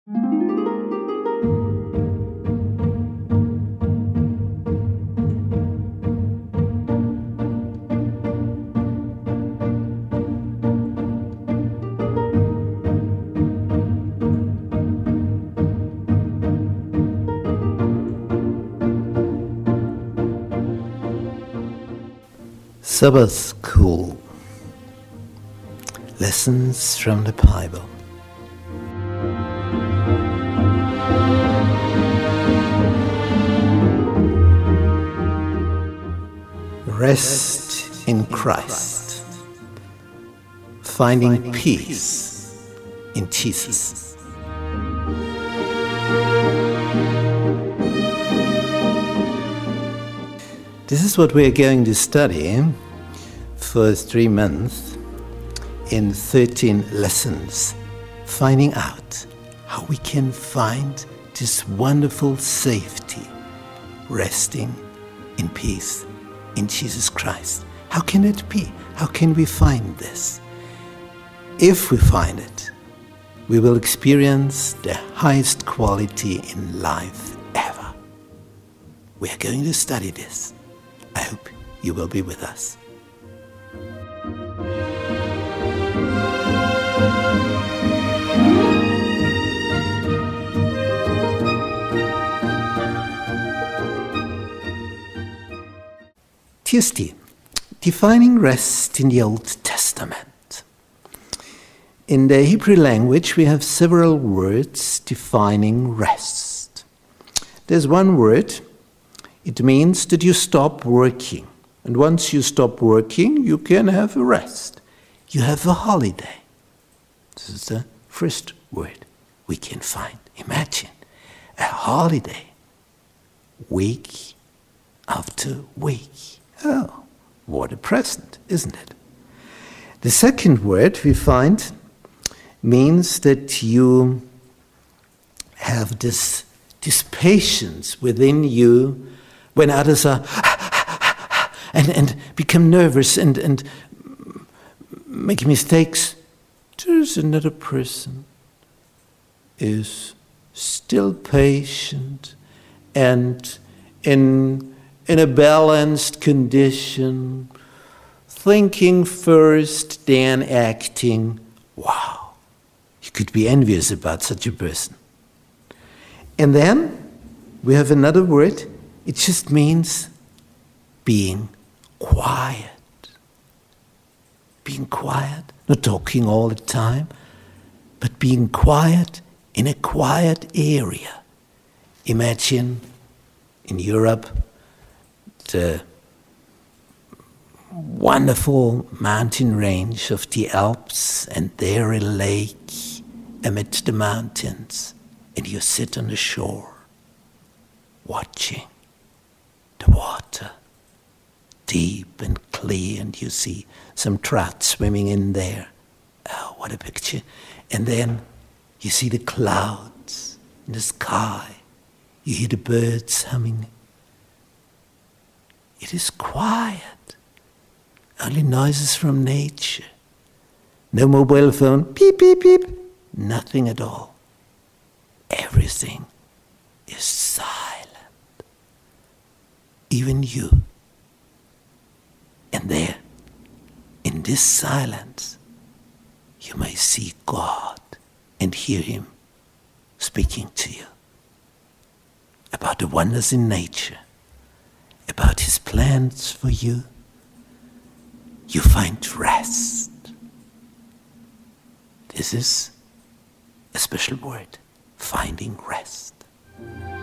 Sabbath School. Lessons from the Bible. Rest in Christ. Finding peace in Jesus. This is what we are going to study for 3 months in 13 lessons, finding out how we can find this wonderful safety, resting in peace in Jesus Christ. How can it be? How can we find this? If we find it, we will experience the highest quality in life ever. We are going to study this. I hope you will be with us. Tuesday, defining rest in the Old Testament. In the Hebrew language, we have several words defining rest. There's one word. It means that you stop working. And once you stop working, you can have a rest. You have a holiday. This is the first word we can find. Imagine a holiday, week after week. Oh, what a present, isn't it? The second word we find means that you have this patience within you when others are and become nervous and make mistakes. There's another person is still patient and in a balanced condition, thinking first, then acting. Wow, you could be envious about such a person. And then we have another word. It just means being quiet. Being quiet, not talking all the time, but being quiet in a quiet area. Imagine in Europe the wonderful mountain range of the Alps, and there a lake amidst the mountains, and you sit on the shore watching the water, deep and clear, and you see some trout swimming in there. Oh, what a picture. And then you see the clouds in the sky. You hear the birds humming. It is quiet. Only noises from nature. No mobile phone, beep, beep, beep. Nothing at all. Everything is silent. Even you. And there, in this silence, you may see God and hear Him speaking to you about the wonders in nature, about His plans for you. You find rest. This is a special word, finding rest.